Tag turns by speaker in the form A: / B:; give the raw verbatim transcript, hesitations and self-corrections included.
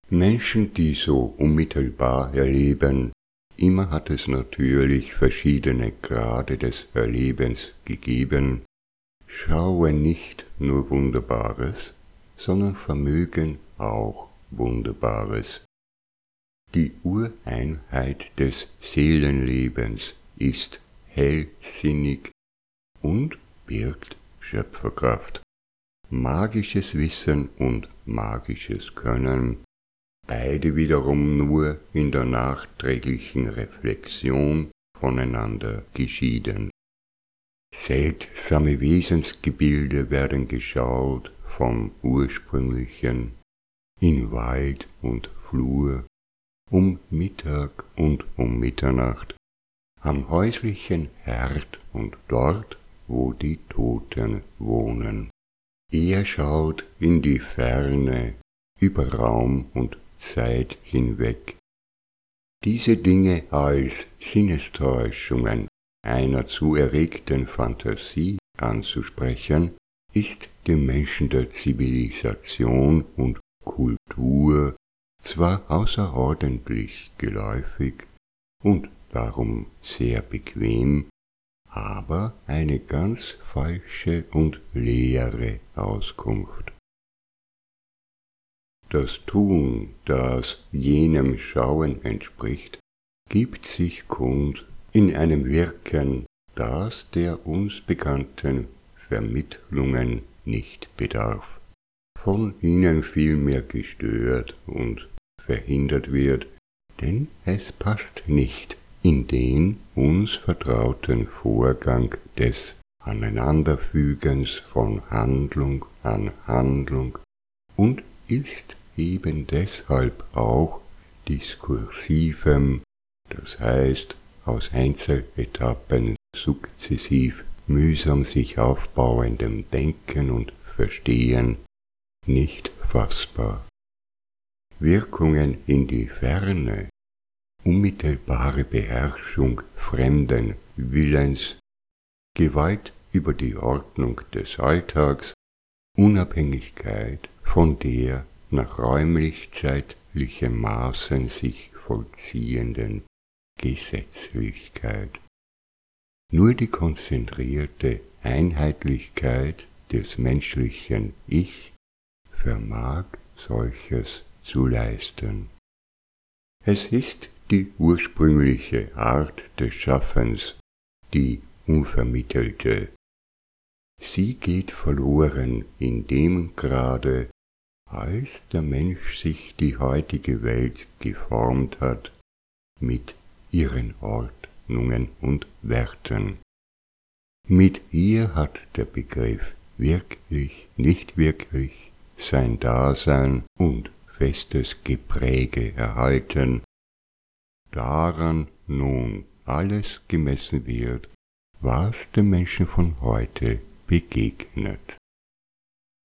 A: Menschen, die so unmittelbar erleben, immer hat es natürlich verschiedene Grade des Erlebens gegeben, schauen nicht nur Wunderbares, sondern vermögen auch Wunderbares. Die Ureinheit des Seelenlebens ist hellsinnig und birgt Schöpferkraft, magisches Wissen und magisches Können, beide wiederum nur in der nachträglichen Reflexion voneinander geschieden. Seltsame Wesensgebilde werden geschaut vom Ursprünglichen in Wald und Flur, um Mittag und um Mitternacht, am häuslichen Herd und dort, wo die Toten wohnen. Er schaut in die Ferne, über Raum und Zeit hinweg. Diese Dinge als Sinnestäuschungen einer zu erregten Fantasie anzusprechen, ist dem Menschen der Zivilisation und Kultur zwar außerordentlich geläufig und darum sehr bequem, aber eine ganz falsche und leere Auskunft. Das Tun, das jenem Schauen entspricht, gibt sich kund in einem Wirken, das der uns bekannten Vermittlungen nicht bedarf, von ihnen vielmehr gestört und verhindert wird, denn es passt nicht in den uns vertrauten Vorgang des Aneinanderfügens von Handlung an Handlung und ist eben deshalb auch diskursivem, das heißt aus Einzeletappen sukzessiv mühsam sich aufbauendem Denken und Verstehen nicht fassbar. Wirkungen in die Ferne, unmittelbare Beherrschung fremden Willens, Gewalt über die Ordnung des Alltags, Unabhängigkeit von der nach räumlich-zeitlichem Maßen sich vollziehenden Gesetzlichkeit. Nur die konzentrierte Einheitlichkeit des menschlichen Ich vermag solches zu leisten. Es ist die ursprüngliche Art des Schaffens, die unvermittelte. Sie geht verloren in dem Grade, als der Mensch sich die heutige Welt geformt hat, mit ihren Ordnungen und Werten. Mit ihr hat der Begriff wirklich, nicht wirklich sein Dasein und festes Gepräge erhalten, daran nun alles gemessen wird, was dem Menschen von heute begegnet.